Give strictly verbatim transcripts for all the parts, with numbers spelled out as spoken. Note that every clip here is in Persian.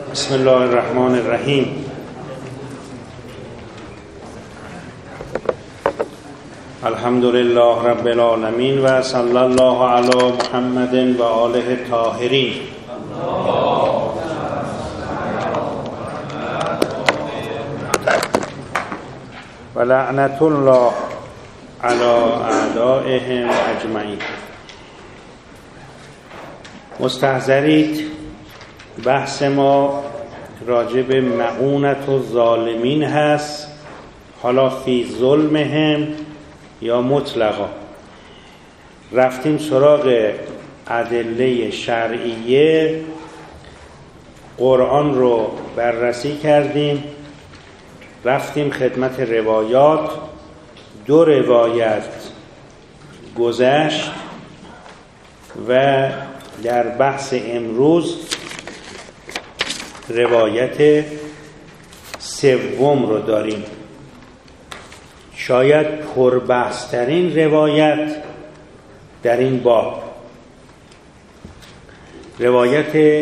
بسم الله الرحمن الرحیم. الحمد لله رب العالمین و صلی الله علی محمد و آله الطاهرین. و لعنت الله علی اعدائهم اجمعین. مستحضرید، بحث ما راجع به معونت الظالمین هست، حالا فی ظلمهم یا مطلقا. رفتیم سراغ ادله شرعیه، قرآن رو بررسی کردیم، رفتیم خدمت روایات. دو روایت گذشت و در بحث امروز روایت سوم رو داریم، شاید پربحث‌ترین روایت در این باب، روایت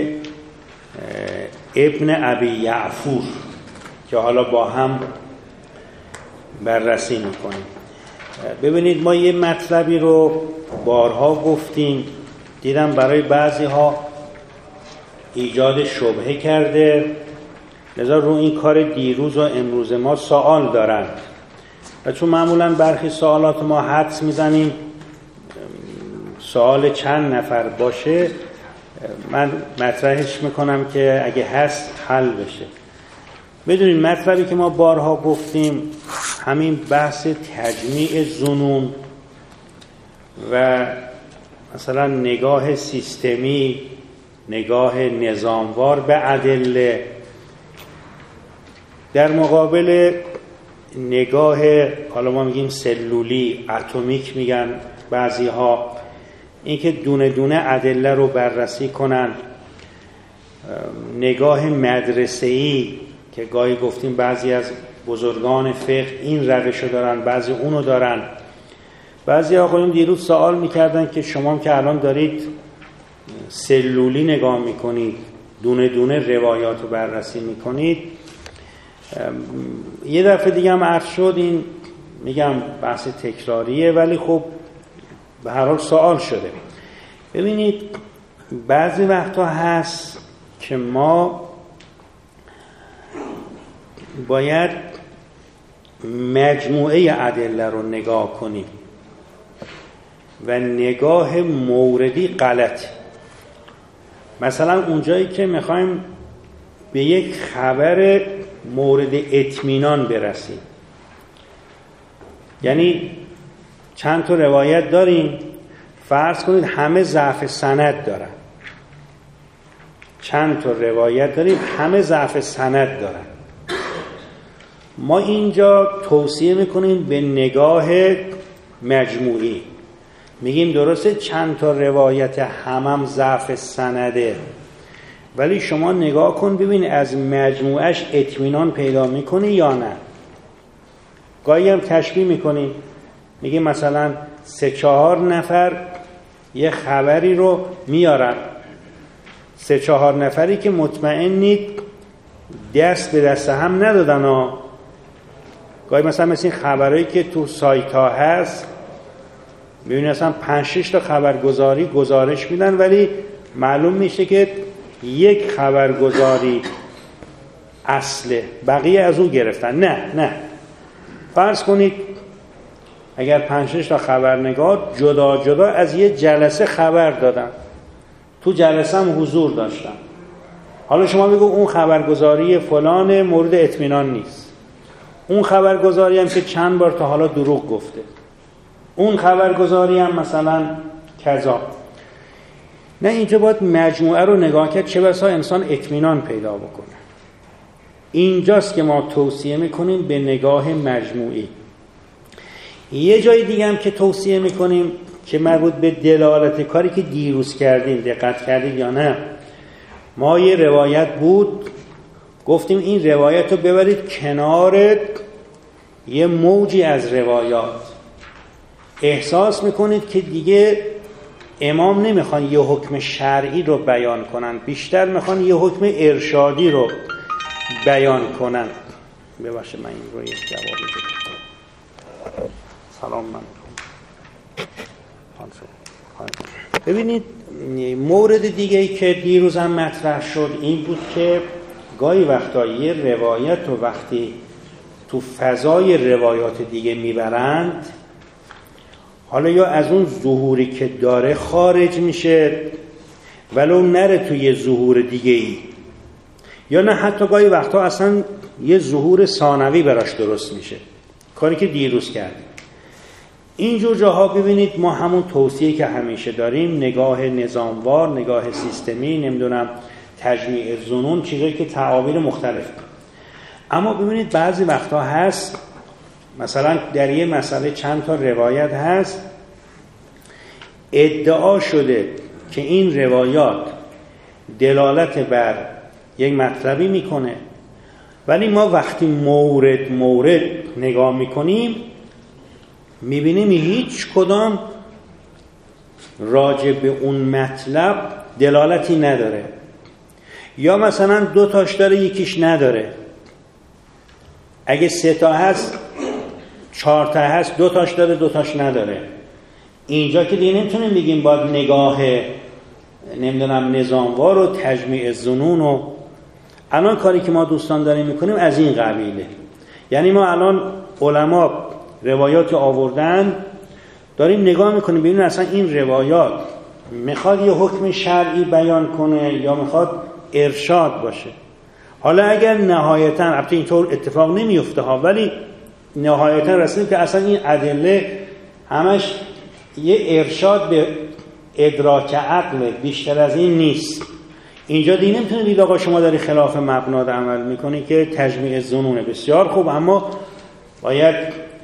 ابن ابی یعفور که حالا با هم بررسی میکنیم. ببینید، ما یه مطلبی رو بارها گفتیم، دیدم برای بعضی ها ایجاد شبهه کرده، لذا رو این کار دیروز و امروز ما سوال دارند و چون معمولا برخی سوالات ما حدس میزنیم سوال چند نفر باشه، من مطرحش میکنم که اگه هست حل بشه. بدونید مطلبی که ما بارها گفتیم همین بحث تجمیع ظنون و مثلا نگاه سیستمی، نگاه نظاموار به ادله در مقابل نگاه، حالا ما میگیم سلولی، اتمیک میگن بعضی ها، اینکه دونه دونه ادله رو بررسی کنن. نگاه مدرسه‌ای که گاهی گفتیم بعضی از بزرگان فقه این روش رو دارن، بعضی اونو دارن. بعضی آقایون دیروز سوال میکردن که شما که الان دارید سلولی نگاه میکنید، دونه دونه روایات رو بررسی میکنید، یه دفعه دیگه هم عرض شد، این میگم بحث تکراریه ولی خب به هر حال سوال شده. ببینید، بعضی وقتا هست که ما باید مجموعه ادله رو نگاه کنیم و نگاه موردی غلط. مثلا اونجایی که میخوایم به یک خبر مورد اطمینان برسیم، یعنی چند تا روایت داریم، فرض کنید همه ضعف سند دارن، چند تا روایت داریم همه ضعف سند دارن، ما اینجا توصیه میکنیم به نگاه مجموعی. میگیم درسته چند تا روایت همم ضعف سنده، ولی شما نگاه کن ببین از مجموعش اطمینان پیدا میکنی یا نه. گاهی هم تشبیه میکنیم، میگیم مثلا سه چهار نفر یه خبری رو میارن، سه چهار نفری که مطمئنید دست به دست هم ندادن ها. گاهی مثلا مثل این خبرهایی که تو سایت ها هست، میبینی اصلا پنج شش تا خبرگزاری گزارش میدن ولی معلوم میشه که یک خبرگزاری اصله، بقیه از اون گرفتن. نه نه فرض کنید اگر پنج شش تا خبرنگار جدا جدا از یه جلسه خبر دادن، تو جلسه هم حضور داشتن، حالا شما بگو اون خبرگزاری فلان مورد اطمینان نیست، اون خبرگزاری هم که چند بار تا حالا دروغ گفته، اون خبرگزاری هم مثلا کذا. نه، اینجا باید مجموعه رو نگاه کرد، چه بسا انسان اطمینان پیدا بکنه. اینجاست که ما توصیه میکنیم به نگاه مجموعی. یه جای دیگه هم که توصیه میکنیم که مربوط به دلالت کاری که دیروز کردیم، دقت کردید یا نه؟ ما یه روایت بود گفتیم این روایت رو ببرید کنار یه موجی از روایات، احساس میکنید که دیگه امام نمیخوان یه حکم شرعی رو بیان کنن، بیشتر میخوان یه حکم ارشادی رو بیان کنن. ببخشید من این رو یک جوابی بدم. سلام من ببینید مورد دیگه ای که دیروز هم مطرح شد این بود که گاهی وقتا یه روایت رو وقتی تو فضای روایات دیگه میبرند، حالا یا از اون ظهوری که داره خارج میشه ولو نره توی یه ظهور دیگه ای، یا نه حتی گاهی وقتا اصلا یه ظهور ثانوی براش درست میشه، کاری که دیروز کردیم. اینجور جاها ببینید ما همون توصیه که همیشه داریم، نگاه نظاموار، نگاه سیستمی، نمیدونم تجمیع ظنون، چیزایی که تعابیر مختلف. اما ببینید بعضی وقتا هست مثلا در یه مسئله چند تا روایت هست ادعا شده که این روایات دلالت بر یک مطلبی میکنه، ولی ما وقتی مورد مورد نگاه میکنیم میبینیم هیچ کدام راجع به اون مطلب دلالتی نداره، یا مثلا دو تاش داره یکیش نداره. اگه سه تا هست چهار تا هست، دو تاش داره دو تاش نداره. اینجا که دیگه نمیتونیم بگیم باید نگاه نمیدونم نظاموار و تجمیع ظنون و الان کاری که ما دوستان داریم میکنیم از این قبیله. یعنی ما الان علما روایات آوردن داریم نگاه میکنیم ببینیم اصلا این روایات میخواد یه حکم شرعی بیان کنه یا میخواد ارشاد باشه. حالا اگر نهایتا البته اینطور اتفاق نمیفته ها، ولی نهایتا رسیدیم که اصلا این ادله همش یه ارشاد به ادراک عقل، بیشتر از این نیست. اینجا دیگه نمیتونه دید آقا شما داری خلاف مبنا عمل میکنی که تجمیع ظنونه. بسیار خوب، اما باید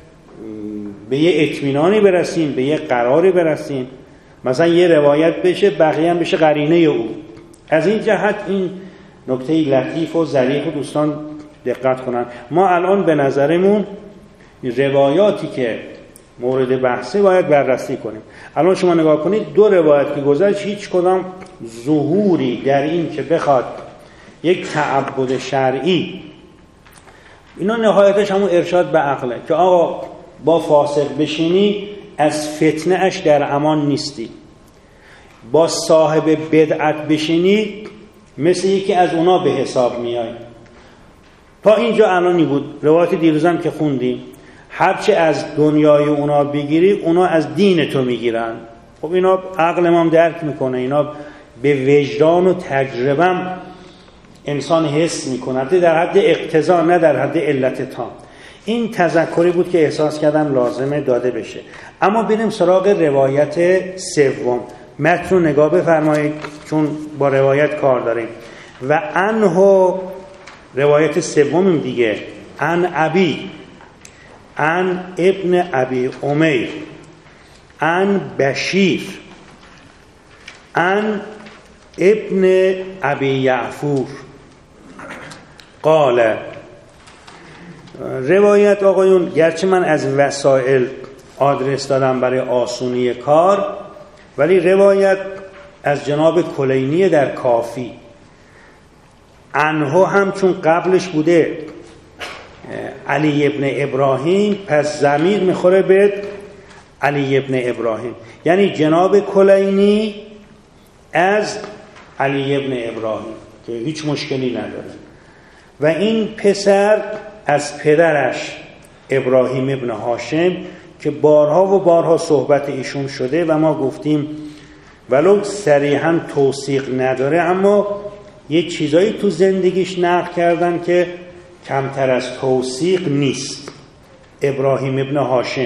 به یه اطمینانی برسیم، به یه قراری برسیم، مثلا یه روایت بشه بقیه هم بشه قرینه او. از این جهت این نکته لطیف و ظریف دوستان دقت کنن. ما الان به نظرمون روایاتی که مورد بحثه باید بررسی کنیم. الان شما نگاه کنید دو روایت که گذشت هیچ کدام ظهوری در این که بخواد یک تعبد شرعی، اینا نهایتش همون ارشاد به عقله که آقا با فاسق بشینی از فتنه اش در امان نیستی، با صاحب بدعت بشینی مثل یکی از اونا به حساب میای. تا اینجا الانی بود. روایت دیروزم که خوندیم هرچه از دنیای اونا بگیری اونا از دین تو میگیرن. خب اینا عقل ما هم درک میکنه، اینا به وجدان و تجربه انسان حس میکنه، در حد اقتضا نه در حد علت تام. این تذکری بود که احساس کردم لازمه داده بشه. اما بریم سراغ روایت سوم. متن رو نگاه بفرمایید چون با روایت کار داریم. و عنه روایت سوم دیگه، عن ابی عن ابن ابی عمیر عن بشیر عن ابن ابی یعفور قال. روایت آقایون گرچه من از وسائل آدرس دادم برای آسونی کار، ولی روایت از جناب کلینی در کافی. عنه هم چون قبلش بوده علی ابن ابراهیم، پس ضمیر میخوره به علی ابن ابراهیم، یعنی جناب کلینی از علی ابن ابراهیم که هیچ مشکلی نداره، و این پسر از پدرش ابراهیم ابن هاشم که بارها و بارها صحبت ایشون شده و ما گفتیم ولو صریحاً توثیق نداره اما یه چیزایی تو زندگیش نقل کردن که کمتر از توثیق نیست. ابراهیم ابن هاشم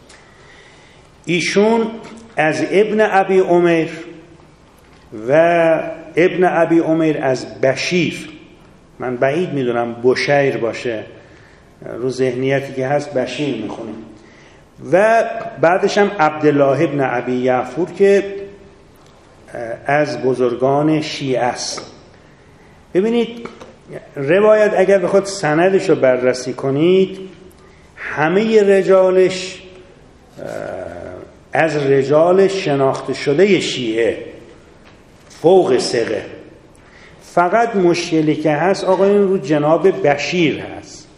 ایشون از ابن ابی عمیر و ابن ابی عمیر از بشیر، من بعید میدونم بشیر باشه، رو ذهنیتی که هست بشیر میخونیم، و بعدش هم عبدالله ابن ابی یعفور که از بزرگان شیعه است. ببینید روایت اگر بخواد سندش رو بررسی کنید همه رجالش از رجال شناخته شده شیعه فوق ثقه. فقط مشکلی که هست آقایون رو جناب بشیر هست.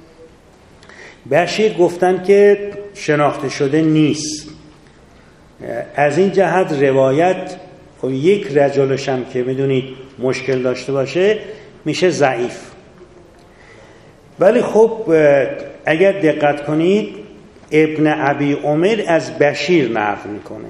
بشیر گفتن که شناخته شده نیست. از این جهت روایت خب یک رجلش هم که میدونید مشکل داشته باشه میشه ضعیف. ولی خب اگر دقت کنید ابن ابی عمر از بشیر نقل میکنه.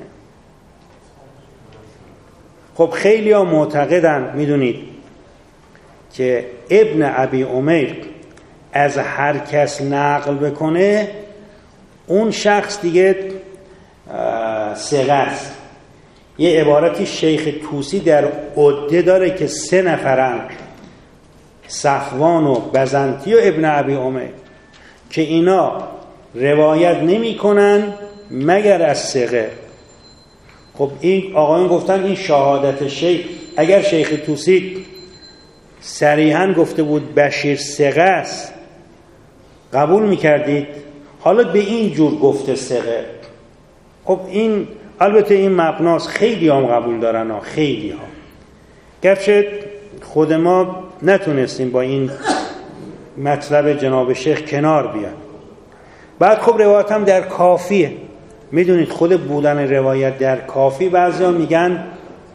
خب خیلی ها معتقدن میدونید که ابن ابی عمر از هر کس نقل بکنه اون شخص دیگه ثقه است. یه عبارتی شیخ طوسی در عده داره که سه نفرن، صفوان و بزنطی و ابن ابی عمر، که اینا روایت نمی کنن مگر از ثقه. خب این آقایون گفتن این شهادت شیخ، اگر شیخ طوسی صریحاً گفته بود بشیر ثقه است قبول میکردید؟ حالا به این جور گفته ثقه. خب این البته این مبناست، خیلی هم قبول دارن ها، خیلی ها، گرچه خود ما نتونستیم با این مطلب جناب شیخ کنار بیان. بعد خب روایت هم در کافیه. میدونید خود بودن روایت در کافی بعضی ها میگن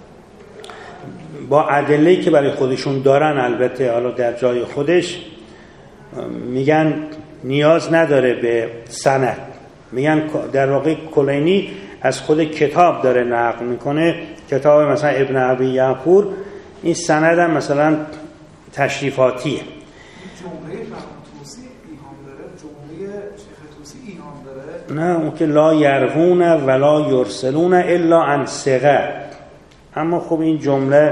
با ادله‌ای که برای خودشون دارن، البته حالا در جای خودش، میگن نیاز نداره به سند. میگن در واقع کلینی از خود کتاب داره نقل میکنه، کتاب مثلا ابن ابی یعفور، این سند هم مثلا تشریفاتیه. جمله طوسی ایهام داره، جمله شیخ طوسی ایهام داره. نه اون که لا یروون ولا یرسلون الا عن ثقه. اما خب این جمله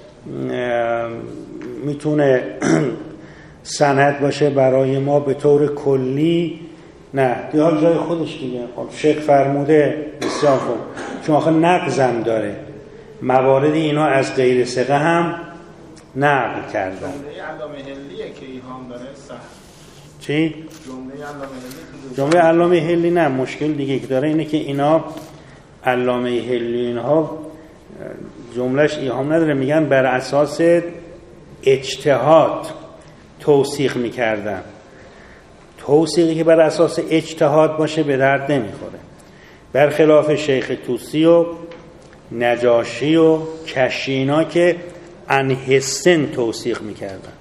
میتونه سند باشه برای ما به طور کلی. نه دیگه جای خودش دیگه. خب شیخ فرموده بسیار خوب، چون آخه نقضم داره، موارد اینا از غیر ثقه هم نقل کردن. جمله علامه هلیه که ایهام داره صح. چی؟ جمله علامه هلی جمله علامه هلی نه، مشکل دیگه که داره اینه که اینا علامه هلی اینها جملهش ایهام نداره، میگن بر اساس اجتهاد توثیق میکردن. توثیقی که بر اساس اجتهاد باشه به درد نمیخوره. برخلاف شیخ طوسی و نجاشی و کشینا که انحسن توثیق میکردن.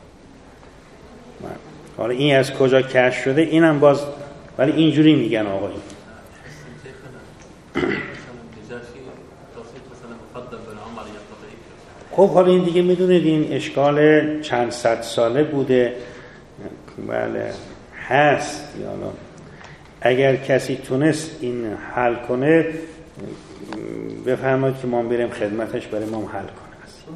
حالا این از کجا کشف شده اینم باز، ولی اینجوری میگن آقایون. خب حالا این دیگه میدونید این اشکال چند صد ساله بوده. بله هست. یالا اگر کسی تونست این حل کنه بفرمایید که ما بریم خدمتش برای ما حل کنه.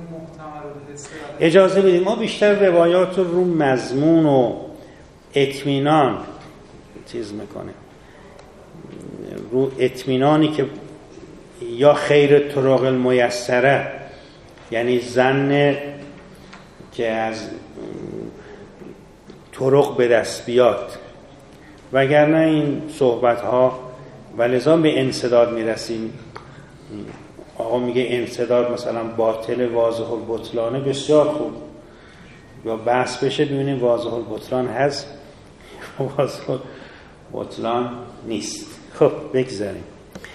اجازه بدید ما بیشتر روایات رو مضمون و اطمینان چیز میکنه، رو اطمینانی که یا خیر طرق المیسره، یعنی ظن که از طرق به دست بیاد، وگرنه این صحبت ها و لذا به انسداد میرسیم. آقا میگه انسداد مثلا باطل واضح البطلانه، بسیار خوب، یا بحث بشه ببینیم واضح البطلان هست واضح البطلان نیست. خب بگذاریم.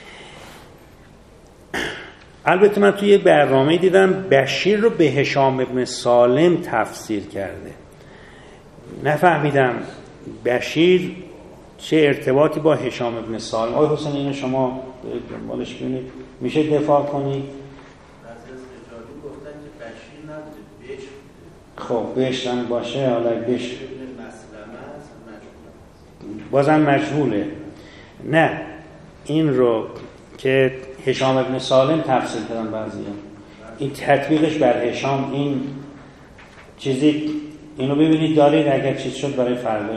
البته من توی برنامه دیدم بشیر رو به هشام ابن سالم تفسیر کرده. نفهمیدم بشیر چه ارتباطی با هشام ابن سالم. آقای حسین اینو شما دنبالش ببینید، میشه دفاع کنید؟ بعضی از رجالی گفتن که بشیر نبوده، بشر بوده. خب بشر هم باشه، حالا بشر مسلمه است، مجهوله. بازم مجهوله. نه این رو که هشام ابن سالم تفسیر کردن بعضی هم. این تطبیقش بر هشام این چیزی، اینو ببینید دارید اگر چیز شد برای فردا.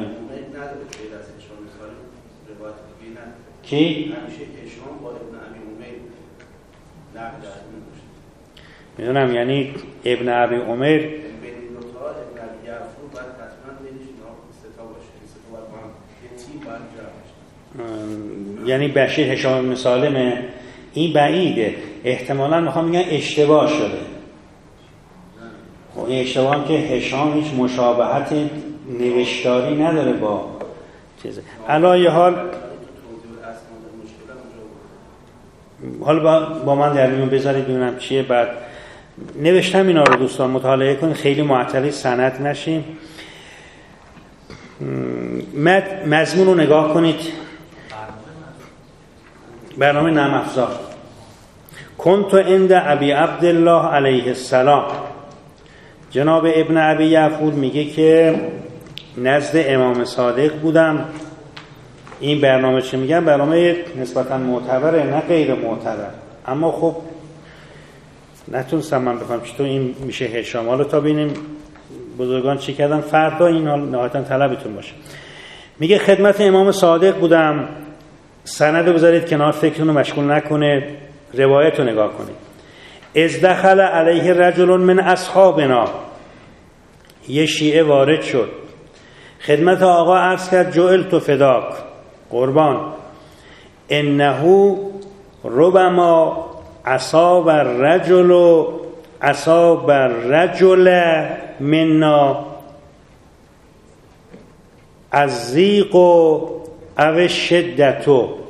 کی؟ همیشه هشام با ابن ابی عمر نقل داشت. میدونم یعنی ابن ابی عمر بین دو تا ابن ابی یعفور باید حتما بینش اینا سه تا باشه. سه تا باید با هم یه تیم باید جمع بشه. یعنی بشیر هشام بن سالم، این بعیده. احتمالاً میخوام میگن اشتباه شده. خب این اشتباه هم که هشام هیچ مشابهت نوشتاری نداره با چیزه. علایه حال حالا با, با من در میون بذارید ببینم چیه. بعد نوشتم اینا رو دوستان مطالعه کنید، خیلی معطلی سند نشیم. مضمون رو نگاه کنید. برنامه نرم افزار. کنت عند ابی عبدالله علیه السلام. جناب ابن ابی یعفور میگه که نزد امام صادق بودم. این برنامه چه میگن؟ برنامه نسبتا معتبره، نه غیر معتبر. اما خب نتونستم من بفهم چطور این میشه هشام. حالا تا ببینیم بزرگان چی کردن، فردا این حال نهایتا طلبتون باشه. میگه خدمت امام صادق بودم. سند رو بذارید کنار، فکرتون رو مشغول نکنه، روایت رو نگاه کنید. از دخل علیه رجل من اصحابنا، یه شیعه وارد شد خدمت آقا، عرض کرد جعلت فداک، قربان، انه ربما اصاب الرجل اصاب الرجل منا الضیق او الشدت.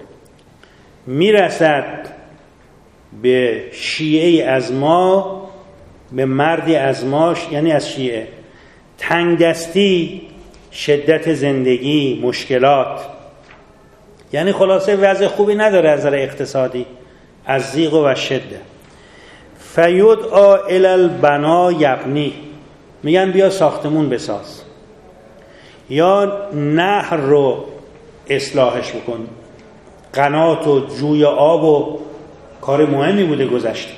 میرسد به شیعه از ما، به مردی از ماش، یعنی از شیعه، تنگ دستی، شدت زندگی، مشکلات، یعنی خلاصه وضع خوبی نداره از نظر اقتصادی، از ضیق و شده. فیدعا الی البنا یبنی، میگن بیا ساختمون بساز، یا نهر رو اصلاحش بکن. قنات و جوی آب و کار مهمی بوده گذشته،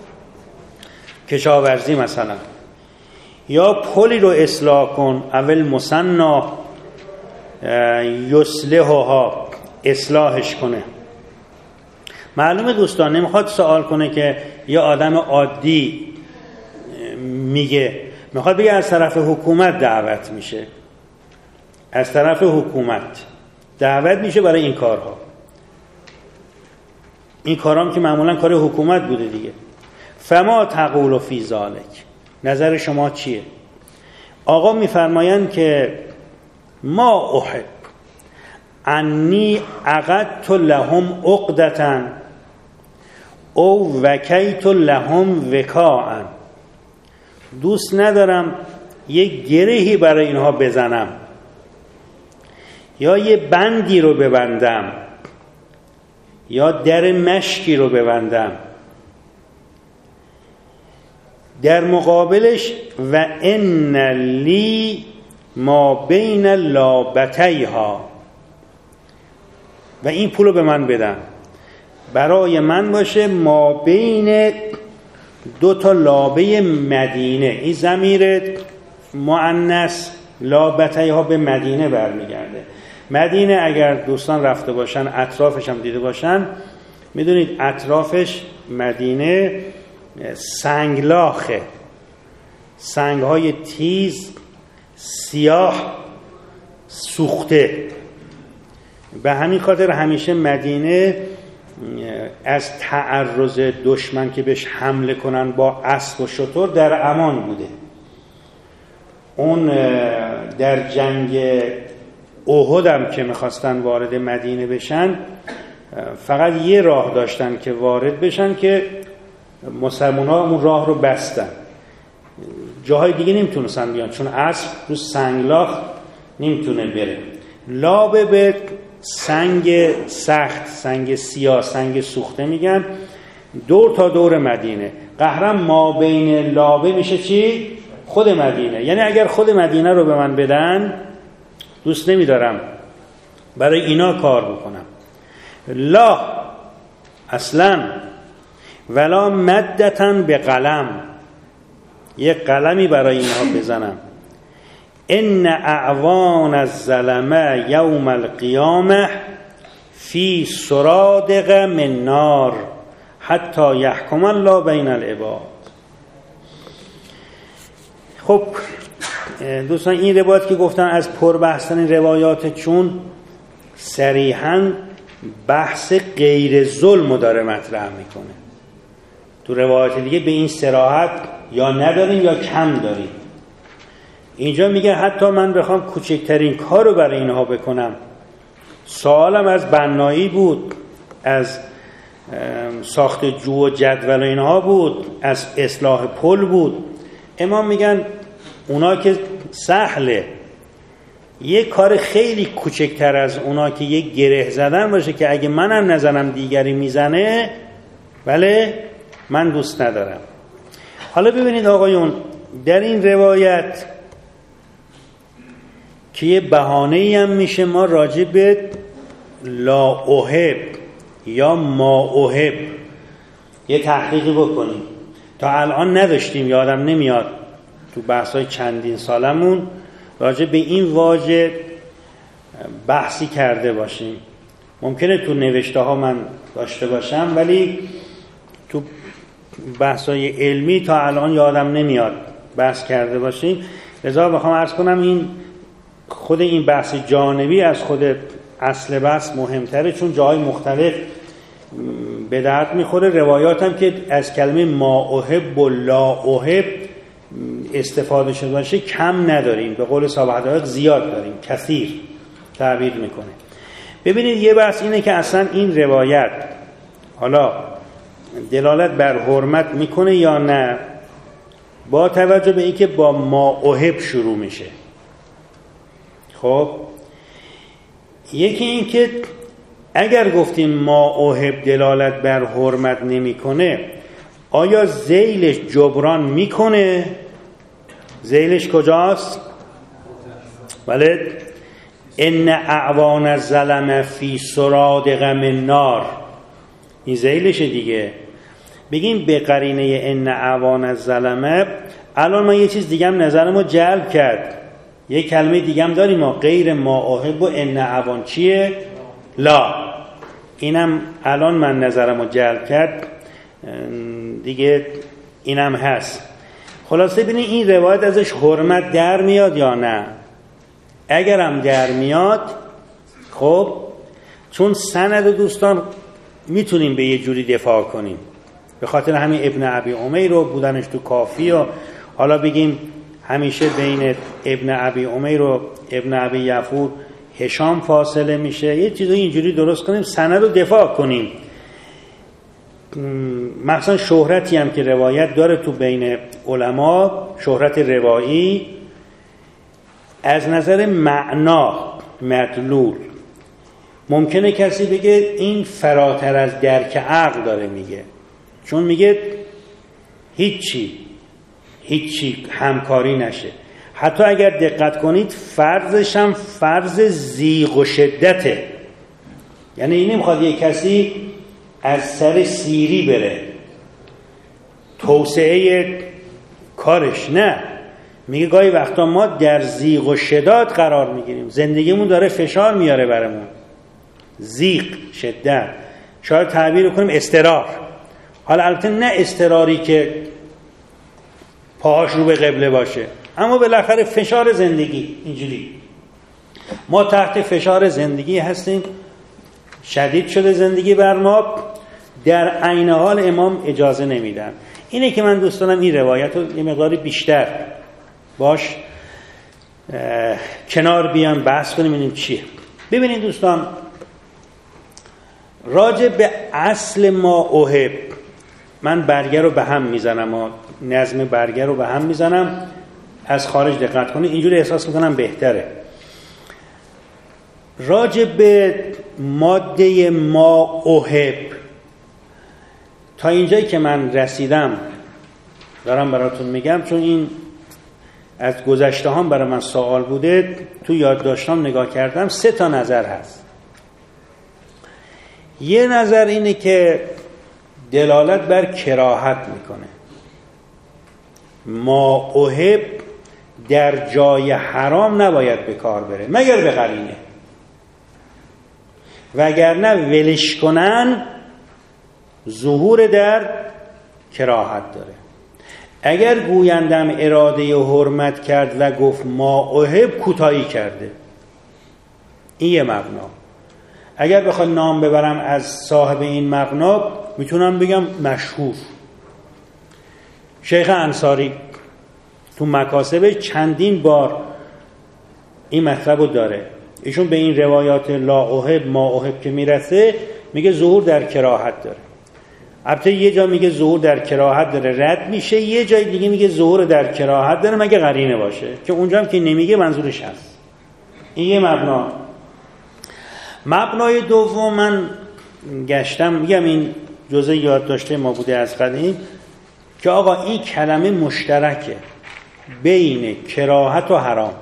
کشاورزی مثلا. یا پلی رو اصلاح کن، اول مصنع یصلحها، اصلاحش کنه. معلومه دوستان نمیخواد سوال کنه که یه آدم عادی میگه، میخواد بگه از طرف حکومت دعوت میشه، از طرف حکومت دعوت میشه برای این کارها. این کارام که معمولا کار حکومت بوده دیگه. فما تقول فی ذلک، نظر شما چیه؟ آقا میفرمایند که ما احب انی عقدت لهم عقدة او وکیت لهم وکاء، دوست ندارم یک گرهی برای اینها بزنم یا یه بندی رو ببندم یا در مشکی رو ببندم. در مقابلش و ان لی ما بین لابتیها، و این پولو به من بدن، برای من باشه ما بین دو تا لابه مدینه. این ضمیر مؤنث لابتیها به مدینه برمیگرده. مدینه اگر دوستان رفته باشن، اطرافش هم دیده باشن، میدونید اطرافش مدینه سنگلاخه، سنگهای تیز سیاه سوخته. به همین خاطر همیشه مدینه از تعرض دشمن که بهش حمله کنن با اسب و شتر در امان بوده. اون در جنگ احد هم که میخواستن وارد مدینه بشن، فقط یه راه داشتن که وارد بشن که مسلمان ها اون راه رو بستن، جاهای دیگه نمیتونستن بیان چون اسب رو سنگلاخ نمیتونه بره. لابه به سنگ سخت، سنگ سیاه، سنگ سوخته میگن، دور تا دور مدینه. قهرم ما بین لابه میشه چی؟ خود مدینه. یعنی اگر خود مدینه رو به من بدن دوست نمیدارم برای اینا کار بکنم. لا اصلا ولا مدتن به قلم، یک قلمی برای اینها بزنم. ان اعوان الظلمه یوم القیامه فی سرادق من نار حتی یحکم الله بین العباد. خب دوستان این روایت که گفتن از پربحث‌ترین روایات، چون صریحاً بحث غیر ظلم داره مطرح میکنه. تو روایت دیگه به این صراحت یا نداریم یا کم داریم. اینجا میگه حتی من بخوام کوچکترین کار رو برای اینها بکنم، سوالم از بنایی بود، از ساخت جو و جدول اینها بود، از اصلاح پل بود. امام میگن اونا که سهله، یک کار خیلی کوچکتر از اونا که یک گره زدن باشه که اگه منم نزنم دیگری میزنه، بله من دوست ندارم. حالا ببینید آقایون، در این روایت که یه بهانه‌ای هم میشه ما راجع به لا احب یا ما احب یه تحقیقی بکنیم. تا الان نداشتیم، یادم نمیاد تو بحث‌های چندین سالمون راجع به این واژه بحثی کرده باشیم. ممکنه تو نوشته ها من داشته باشم، ولی تو بحث‌های علمی تا الان یادم نمیاد بحث کرده باشیم. لذا بخوام عرض کنم این خود این بحث جانبی از خود اصل بحث مهمتره، چون جاهای مختلف به درد میخوره. روایات هم که از کلمه ما احب و لا احب استفاده شده باشه کم نداریم، به قول صاحب حقایق زیاد داریم، کثیر تعبیر میکنه. ببینید یه بحث اینه که اصلا این روایت حالا دلالت بر حرمت میکنه یا نه، با توجه به اینکه با ما احب شروع میشه. خب یکی این که اگر گفتیم ما احب دلالت بر حرمت نمیکنه، آیا ذیلش جبران میکنه؟ ذیلش کجاست؟ بله، ان اعوان الظلم فی سرادق من نار، این ذیلشه دیگه. بگیم به قرینه ان اعوان الظلم، الان ما یه چیز دیگه هم نظرمو جلب کرد، یه کلمه دیگه هم داریم ما غیر ما احب و ان اعوان چیه؟ لا. اینم الان من نظرمو جلب کرد دیگه، اینم هست. خلاصه ببینید این روایت ازش حرمت در میاد یا نه؟ اگرم در میاد، خب چون سند دوستان میتونیم به یه جوری دفاع کنیم، به خاطر همین ابن ابی امیر رو بودنش تو کافی، و حالا بگیم همیشه بین ابن ابی امیر و ابن ابی یفور هشام فاصله میشه، یه چیزی اینجوری درست کنیم سند رو دفاع کنیم. مثلا شهرتی هم که روایت داره تو بین علما، شهرت روایی، از نظر معنا مدلول ممکنه کسی بگه این فراتر از درک عقل داره میگه، چون میگه هیچی هیچی همکاری نشه. حتی اگر دقت کنید فرضش هم فرض ضیق و شدته، یعنی این نمیخواد یک کسی از سر سیری بره توسعه کارش، نه، میگه گاهی وقتا ما در ضیق و شدت قرار میگیریم، زندگیمون داره فشار میاره برامون، ضیق، شدت، شاید تعبیر کنیم اضطرار. حالا البته نه اضطراری که پاهاش رو به قبله باشه، اما بالاخره فشار زندگی اینجوری. ما تحت فشار زندگی هستیم، شدید شده زندگی بر ما، در عین حال امام اجازه نمیدن. اینه که من دوست دارم این روایت رو یه مقداری بیشتر باش کنار بیام بحث کنیم ببینیم چیه. ببینید دوستان، راجع به اصل ما احب، من برگه رو به هم میزنم و نظم برگه رو به هم میزنم، از خارج دقت کنید، اینجوری احساس میکنم بهتره. راجع به ماده ما احب تا اینجایی که من رسیدم دارم براتون میگم، چون این از گذشته هم برای من سوال بوده، تو یادداشتام نگاه کردم، سه تا نظر هست. یه نظر اینه که دلالت بر کراهت میکنه، ما احب در جای حرام نباید به کار بره مگر به قرینه، وگرنه ولش کنن ظهور در کراهت داره. اگر گویندم اراده حرمت کرد و گفت ما احب، کوتاهی کرده. این یه مبنا. اگر بخواد نام ببرم از صاحب این مبنا میتونم بگم مشهور. شیخ انصاری تو مکاسب چندین بار این مطلب رو داره. ایشون به این روایات لا احب ما احب که میرسه میگه ظهور در کراهت داره. البته یه جا میگه ظهور در کراهت داره رد میشه، یه جای دیگه میگه ظهور در کراهت داره مگه قرینه باشه، که اونجا هم که نمیگه منظورش هست. این یه مبنا. مبنای دوم من گشتم میگم این جزء یادداشته ما بوده از قدیم که آقا این کلمه مشترکه بین کراهت و حرام،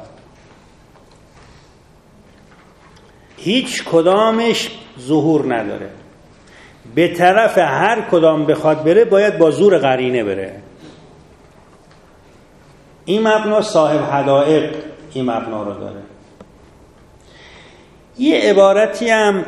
هیچ کدامش ظهور نداره. به طرف هر کدام بخواد بره باید با زور قرینه بره. این مبنا صاحب حدائق این مبنا رو داره. یه عبارتی هم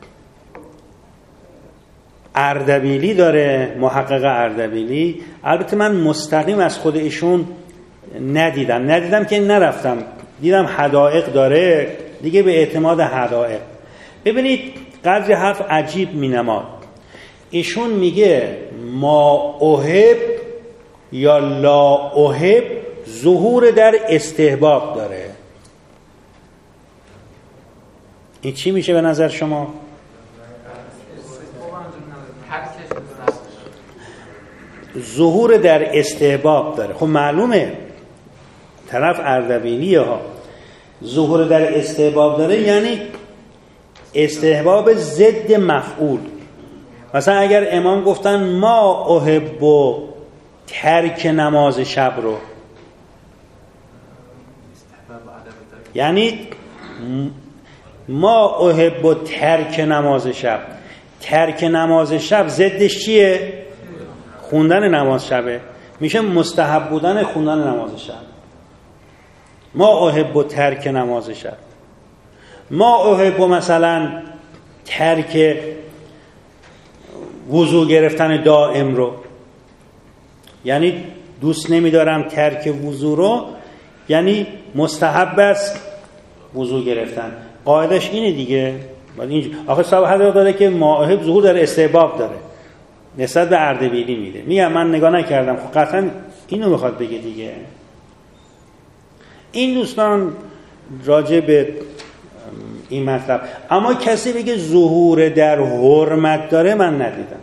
اردبیلی داره، محقق اردبیلی. البته من مستقیم از خود ایشون ندیدم ندیدم که نرفتم، دیدم حدائق داره دیگه، به اعتماد حدائق. ببینید قدر حرف عجیب می نماد. ایشون میگه ما احب یا لا احب ظهور در استحباب داره. این چی میشه به نظر شما؟ ظهور در استحباب داره. خب معلومه طرف اردبیلیه ها. ظهور در استحباب داره یعنی استحباب ضد مفعول. مثلا اگر امام گفتن ما احب و ترک نماز شب رو، یعنی ما احب و ترک نماز شب، ترک نماز شب ضدش چیه؟ خوندن نماز شبه، میشه مستحب بودن خوندن نماز شب. ما احب و ترک نماز شب. ما احب و مثلا ترک وضو گرفتن دائم رو، یعنی دوست نمیدارم ترک وضو رو، یعنی مستحب است وضو گرفتن. قاعدش اینه دیگه. آخه صاحب حدائق داره که ما احب ظهور در استحباب داره، نسبت به اردبیلی میده. میگم من نگاه نکردم، خب قطعا اینو میخواد بگه دیگه. این دوستان راجع به این مطلب، اما کسی بگه ظهور در حرمت داره من ندیدم.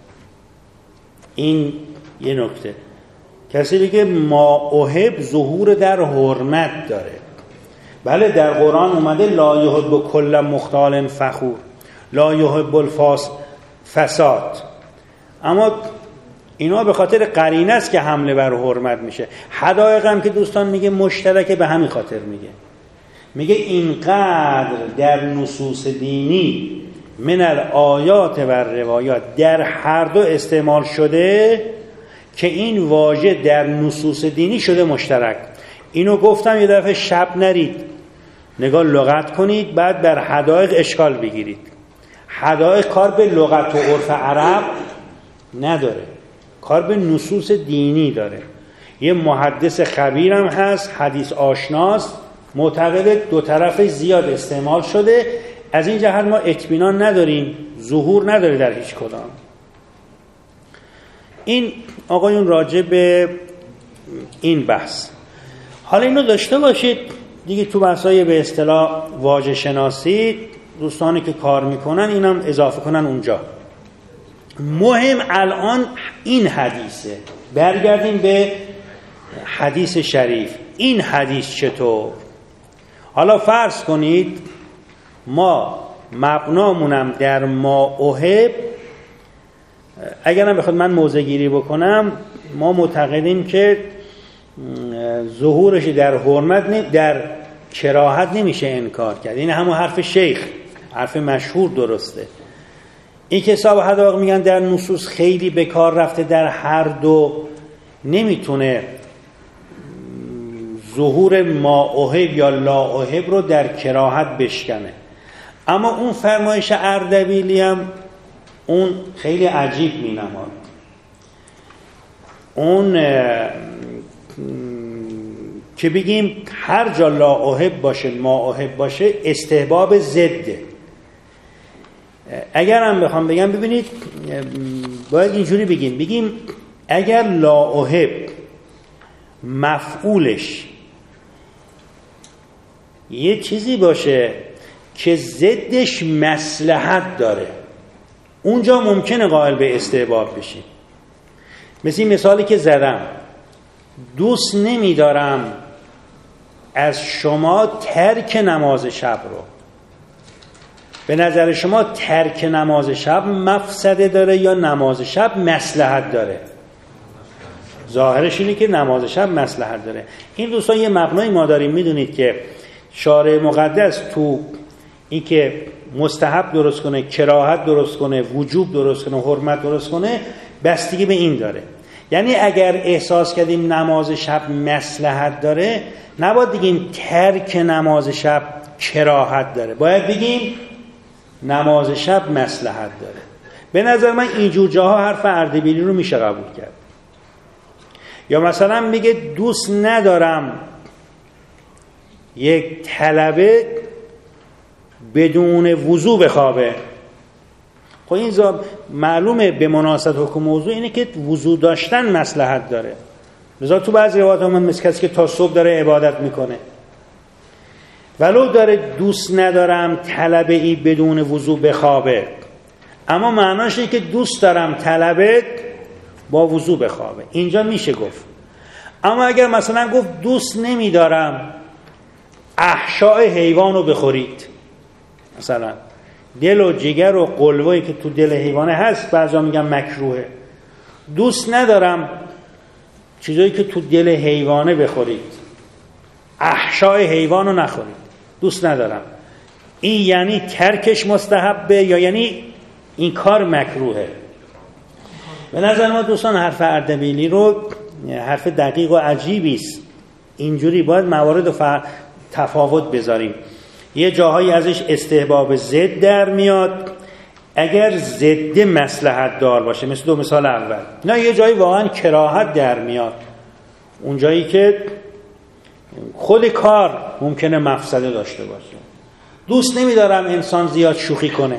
این یه نکته. کسی بگه ما احب ظهور در حرمت داره. بله در قرآن اومده لا یحب کل مختال فخور، لا یحب الفاس فساد، اما اینا به خاطر قرینه است که حمله بر حرمت میشه. حدائق هم که دوستان میگه مشترکه، به همین خاطر میگه میگه اینقدر در نصوص دینی من الآیات و روایات در هر دو استعمال شده که این واژه در نصوص دینی شده مشترک. اینو گفتم یه دفعه شب نرید، نگاه لغت کنید، بعد بر حدائق اشکال بگیرید. حدائق کار به لغت و عرف عرب نداره، کار به نصوص دینی داره. یه محدث خبیرم هست، حدیث آشناست، معتقد دو طرف زیاد استعمال شده. از این جهت ما اطمینان نداریم، ظهور نداره در هیچ کدام. این آقایون راجع به این بحث. حالا اینو داشته باشید دیگه تو بحثای به اصطلاح واژه شناسی، دوستانی که کار میکنن اینم اضافه کنن اونجا. مهم الان این حدیثه. برگردیم به حدیث شریف. این حدیث چطور؟ حالا فرض کنید ما مبنامونم در ما احب، اگرم بخواد من موضع گیری بکنم، ما معتقدیم که ظهورش در حرمت در کراهت نمیشه انکار کرد. این همون حرف شیخ، حرف مشهور درسته. این که صاحب حدائق میگن در نصوص خیلی به کار رفته، در هر دو نمیتونه ظهور ما احب یا لا احب رو در کراهت بشکنه. اما اون فرمایش اردبیلی هم اون خیلی عجیب می نماد. اون که بگیم هر جا لا احب باشه ما احب باشه استحباب ضده. اگر هم بخوام بگم، ببینید باید اینجوری بگیم بگیم اگر لا احب مفعولش یه چیزی باشه که ضدش مصلحت داره، اونجا ممکنه قائل به استحباب بشیم. مثل این مثالی که زدم، دوست نمیدارم از شما ترک نماز شب رو. به نظر شما ترک نماز شب مفسده داره یا نماز شب مصلحت داره؟ ظاهرش اینه که نماز شب مصلحت داره. این دوستان یه مبنای ما داریم، میدونید که شارع مقدس تو این که مستحب درست کنه، کراهت درست کنه، وجوب درست کنه، حرمت درست کنه، بستگی به این داره. یعنی اگر احساس کردیم نماز شب مصلحت داره، نباید بگیم ترک نماز شب کراهت داره، باید بگیم نماز شب مصلحت داره. به نظر من اینجور جاها حرف اردبیلی رو میشه قبول کرد. یا مثلا میگه دوست ندارم یک طلبه بدون وضو بخوابه. خب این معلومه به مناسبت حکم موضوع اینه که وضو داشتن مصلحت داره. لذا تو بعضی روایات هم مثل کسی که تا صبح داره عبادت میکنه، ولو داره دوست ندارم طلبه ای بدون وضو بخوابه، اما معناش اینه که دوست دارم طلبه با وضو بخوابه، اینجا میشه گفت. اما اگر مثلا گفت دوست نمیدارم احشاء حیوان رو بخورید، مثلا دل و جگر و قلوه‌ای که تو دل حیوانه هست، بعضا میگن مکروهه، دوست ندارم چیزایی که تو دل حیوانه بخورید، احشاء حیوان رو نخورید، دوست ندارم. این یعنی ترکش مستحبه یا یعنی این کار مکروهه؟ به نظر ما دوستان حرف اردبیلی رو حرف دقیق و عجیبی است. اینجوری باید موارد و تفاوت بذاریم. یه جاهایی ازش استحباب ضد در میاد اگر ضد مصلحت دار باشه، مثل دو مثال اول. نه، یه جایی واقعا کراهت در میاد، اون جایی که خود کار ممکنه مفسده داشته باشه. دوست نمیدارم انسان زیاد شوخی کنه.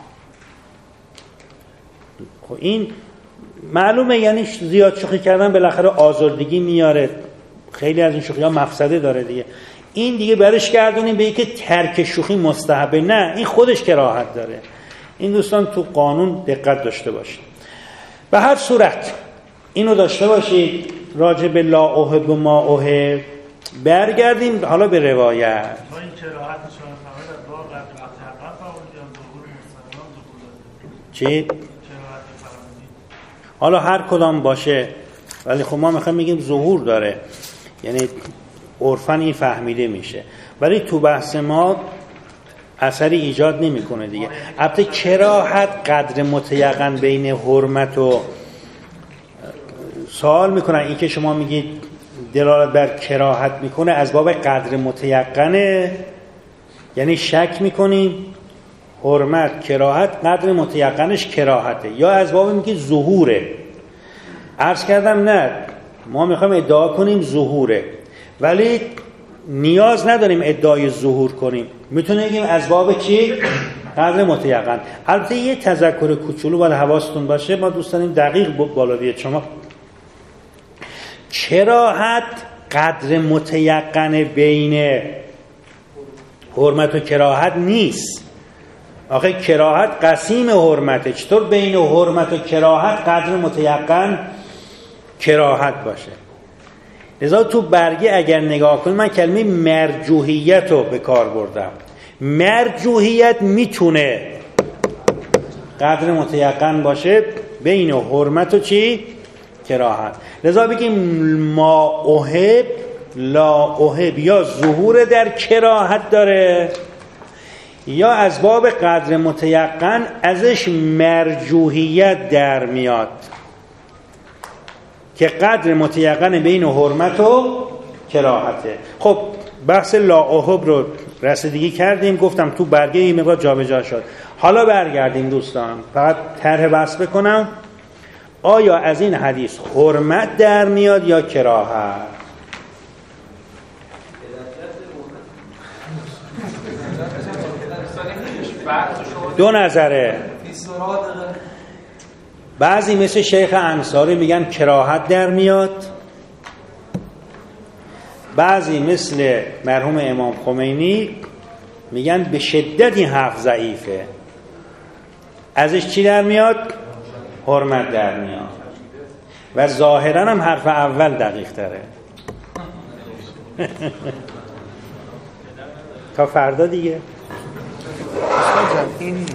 خب این معلومه، یعنی زیاد شوخی کردن بالاخره آزردگی میاره، خیلی از این شوخی ها مفسده داره دیگه. این دیگه برش گردونیم به اینکه ترک شوخی مستحبه، نه، این خودش کراهت داره. این دوستان تو قانون دقت داشته باشید. به هر صورت اینو داشته باشید راجع به لا احب و ما احب. برگردیم حالا به روایت. چی؟ حالا هر کدام باشه، ولی خب ما میخوایم بگیم ظهور داره، یعنی عرفاً این فهمیده میشه، ولی تو بحث ما اثری ایجاد نمیکنه دیگه. البته کراهت قدر متیقن بین حرمت و سوال میکنن، این که شما میگید دلالت بر کراهت میکنه از باب قدر متیقنه، یعنی شک میکنیم حرمت کراهت قدر متیقنش کراهته، یا از باب میگه ظهوره. عرض کردم نه، ما میخوایم ادعا کنیم ظهوره، ولی نیاز نداریم ادعای ظهور کنیم، میتونیم بگیم از باب چی؟ قدر متیقن. البته یه تذکر کوچولو باید حواستون باشه، ما دوست داریم دقیق بالا بیاد. شما کراهت قدر متیقن بین حرمت و کراهت نیست. آخه کراهت قسیم حرمته، چطور بین حرمت و کراهت قدر متیقن کراهت باشه؟ لذا تو برگه اگر نگاه کنید، من کلمه مرجوحیت رو به کار بردم. مرجوحیت میتونه قدر متیقن باشه بین حرمت و چی؟ کراهت. لذا بگیم ما احب لا احب، یا ظهور در کراهت داره یا از باب قدر متیقن ازش مرجوحیت در میاد که قدر متیقن بین حرمت و کراهته. خب بحث لا احب رو رسیدگی کردیم، گفتم تو برگه این مقدار جابجا شد. حالا برگردیم دوستان، فقط طرح بحث بکنم، آیا از این حدیث حرمت در میاد یا کراهت؟ بعد شما دو نظره. فیسرات بعضی مثل شیخ انصاری میگن کراهت در میاد، بعضی مثل مرحوم امام خمینی میگن به شدت این حرف ضعیفه، ازش چی در میاد؟ حرمت در میاد. و ظاهرا هم حرف اول دقیق تره. تا فردا دیگه. این